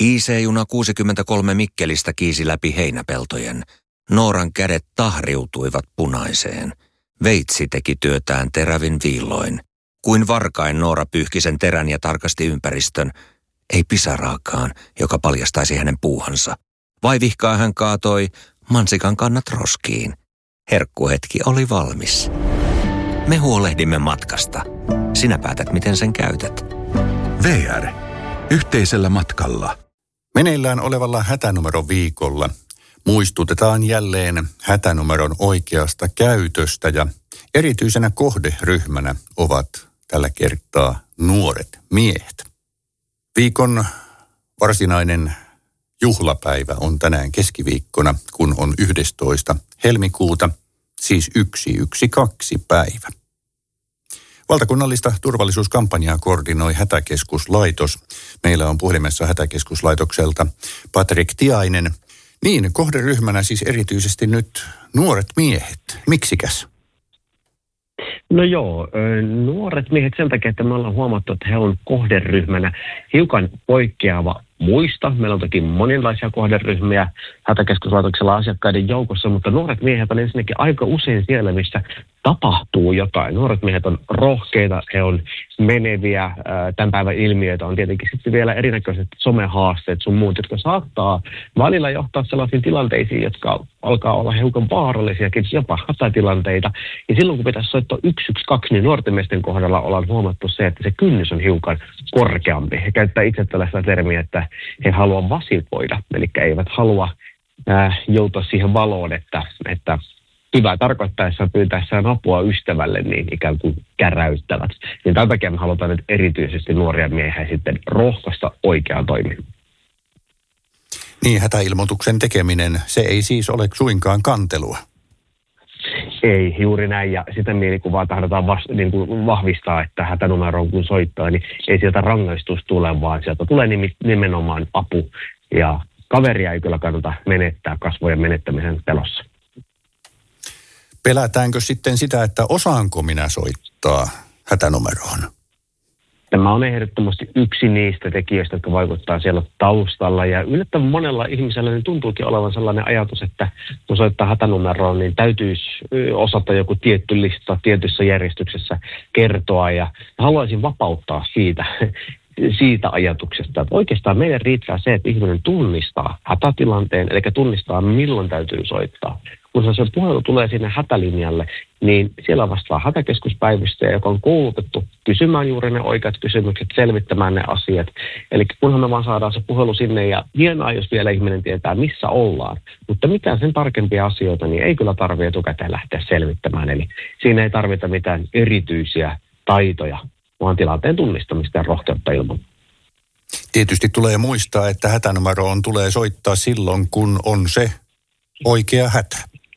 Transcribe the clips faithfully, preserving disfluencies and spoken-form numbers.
I C-juna kuusikymmentäkolme Mikkelistä kiisi läpi heinäpeltojen. Nooran kädet tahriutuivat punaiseen. Veitsi teki työtään terävin viilloin. Kuin varkain Noora pyyhki sen terän ja tarkasti ympäristön. Ei pisaraakaan, joka paljastaisi hänen puuhansa. Vaivihkaa hän kaatoi mansikan kannat roskiin. Herkkuhetki oli valmis. Me huolehdimme matkasta. Sinä päätät, miten sen käytät. V R. Yhteisellä matkalla. Meneillään olevalla hätänumeron viikolla muistutetaan jälleen hätänumeron oikeasta käytöstä ja erityisenä kohderyhmänä ovat tällä kertaa nuoret miehet. Viikon varsinainen juhlapäivä on tänään keskiviikkona, kun on yhdestoista helmikuuta, siis yksi yksi kaksi päivä. Valtakunnallista turvallisuuskampanjaa koordinoi Hätäkeskuslaitos. Meillä on puhelimessa Hätäkeskuslaitokselta Patrik Tiainen. Niin, kohderyhmänä siis erityisesti nyt nuoret miehet. Miksikäs? No joo, nuoret miehet sen takia, että me ollaan huomattu, että he on kohderyhmänä hiukan poikkeava muista. Meillä on toki monenlaisia kohderyhmiä Hätäkeskuslaitoksella asiakkaiden joukossa, mutta nuoret miehet on ensinnäkin aika usein siellä, missä tapahtuu jotain. Nuoret miehet on rohkeita, he on meneviä. Tämän päivän ilmiöitä on tietenkin sitten vielä erinäköiset somehaasteet sun muut, jotka saattaa välillä johtaa sellaisiin tilanteisiin, jotka alkaa olla hiukan vaarallisiakin, jopa hätätilanteita. Ja silloin kun pitäisi soittaa yksi yksi kaksi, niin nuorten miesten kohdalla ollaan huomattu se, että se kynnys on hiukan korkeampi. He käyttää itse tällaista termiä, että he haluavat vasikoida, eli eivät halua äh, joutua siihen valoon, että, että hyvää tarkoittaessaan pyytäessään apua ystävälle, niin ikään kuin käräyttävät. Niin tämän takia me halutaan nyt erityisesti nuoria miehiä sitten rohkaista oikeaan toimintaan. Niin, hätäilmoituksen tekeminen, se ei siis ole suinkaan kantelua. Ei, juuri näin. Ja sitä mielikuvaa tahdotaan vas, niin kuin vahvistaa, että hätänumeroon kun soittaa, niin ei sieltä rangaistus tule, vaan sieltä tulee nimenomaan apu. Ja kaveria ei kyllä kannata menettää kasvojen menettämisen pelossa. Pelätäänkö sitten sitä, että osaanko minä soittaa hätänumeroon? Tämä on ehdottomasti yksi niistä tekijöistä, jotka vaikuttaa siellä taustalla. Ja yllättävän monella ihmisellä niin tuntuukin olevan sellainen ajatus, että kun soittaa hätänumeroon, niin täytyisi osata joku tietty lista tietyssä järjestyksessä kertoa. Ja haluaisin vapauttaa siitä, siitä ajatuksesta, että oikeastaan meidän riittää se, että ihminen tunnistaa hätätilanteen, eli tunnistaa milloin täytyy soittaa. Kun se puhelu tulee sinne hätälinjalle, niin siellä vastaa hätäkeskuspäivystäjä, joka on koulutettu kysymään juuri ne oikeat kysymykset, selvittämään ne asiat. Eli kunhan me vaan saadaan se puhelu sinne ja hienoa, jos vielä ihminen tietää, missä ollaan. Mutta mitään sen tarkempia asioita, niin ei kyllä tarvitse etukäteen lähteä selvittämään. Eli siinä ei tarvita mitään erityisiä taitoja, vaan tilanteen tunnistamista ja rohkeutta ilman. Tietysti tulee muistaa, että hätänumeroon tulee soittaa silloin, kun on se oikea hätä.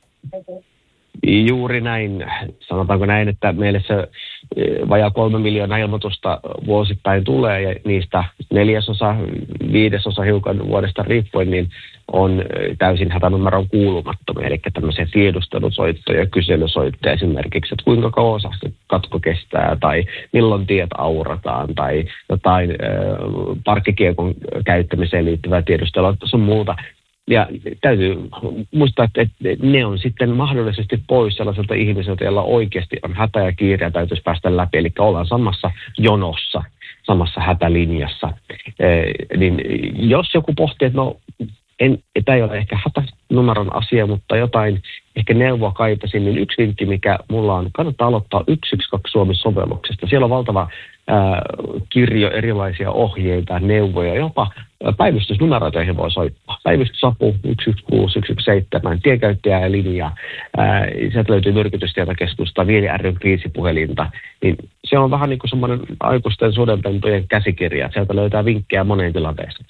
Juuri näin. Sanotaanko näin, että meille se vajaa kolme miljoonaa ilmoitusta vuosittain tulee ja niistä neljäsosa, viidesosa hiukan vuodesta riippuen, niin on täysin hätänumeron kuulumattomia, eli tämmöisiä tiedustelusoittoja, kyselysoittoja esimerkiksi, että kuinka kauan katko kestää, tai milloin tiet aurataan, tai jotain äh, parkkikiekon käyttämiseen liittyvää tiedustelua, sun muuta. Ja täytyy muistaa, että ne on sitten mahdollisesti pois sellaiselta ihmiseltä, jolla oikeasti on hätä ja kiire ja täytyisi päästä läpi. Eli ollaan samassa jonossa, samassa hätälinjassa. E, niin jos joku pohtii, että no, en, tämä ei ole ehkä hätänumeron asia, mutta jotain ehkä neuvoa kaipaisin, niin yksi vinkki, mikä mulla on, kannattaa aloittaa yksi yksi kaksi Suomi-sovelluksesta. Siellä on valtava ää, kirjo erilaisia ohjeita, neuvoja, jopa päivystysnumeroita, joihin voi soittaa. Päivystysapu yksi yksi kuusi, yksi yksi seitsemän, tienkäyttäjä ja linja. Ää, sieltä löytyy myrkytystietokeskusta, Vieli ry:n kriisipuhelinta. Niin se on vähän niin kuin semmoinen aikuisten sudenpentojen käsikirja. Sieltä löytää vinkkejä moneen tilanteeseen.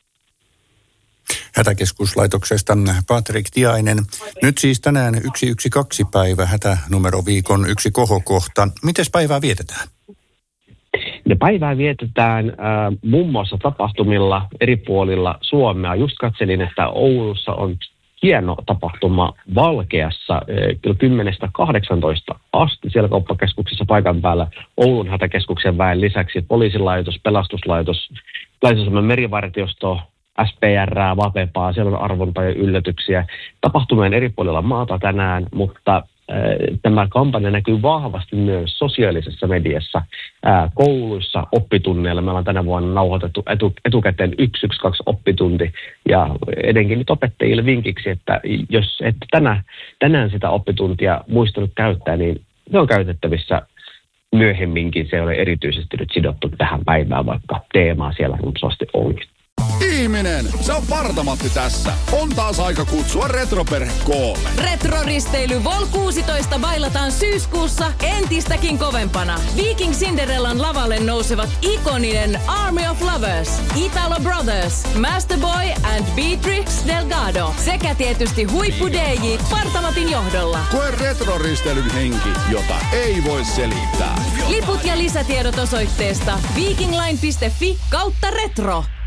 Hätäkeskuslaitoksesta Patrik Tiainen. Nyt siis tänään yksi yksi kaksi päivä hätänumeroviikon yksi kohokohta. Mites päivää vietetään? Ne päivää vietetään äh, muun muassa tapahtumilla eri puolilla Suomea. Just katselin, että Oulussa on hieno tapahtuma Valkeassa äh, kymmenestä kahdeksantoista asti siellä kauppakeskuksessa paikan päällä Oulun hätäkeskuksen väen lisäksi poliisilaitos, pelastuslaitos, Länsi-Suomen merivartiosto, S P R, Vapepaa, siellä on arvonta ja yllätyksiä. Tapahtumien eri puolilla maata tänään, mutta tämä kampanja näkyy vahvasti myös sosiaalisessa mediassa, ää, kouluissa, oppitunneilla. Me ollaan tänä vuonna nauhoitettu etu, etukäteen yksi yksi kaksi oppitunti ja edenkin nyt opettajille vinkiksi, että jos et tänä, tänään sitä oppituntia muistanut käyttää, niin se on käytettävissä myöhemminkin. Se ei ole erityisesti nyt sidottu tähän päivään, vaikka teemaa siellä runsasti onkin. Ihminen, se on Parta-Matti tässä. On taas aika kutsua retroperhe koolle. Retroristeily Vol kuusitoista bailataan syyskuussa entistäkin kovempana. Viking Cinderellan lavalle nousevat ikoninen Army of Lovers, Italo Brothers, Masterboy and Beatrix Delgado sekä tietysti huippu D J Parta-Matin johdolla. Koe retroristeilyn henki, jota ei voi selittää. Liput ja lisätiedot osoitteesta vikingline piste fi kautta retro.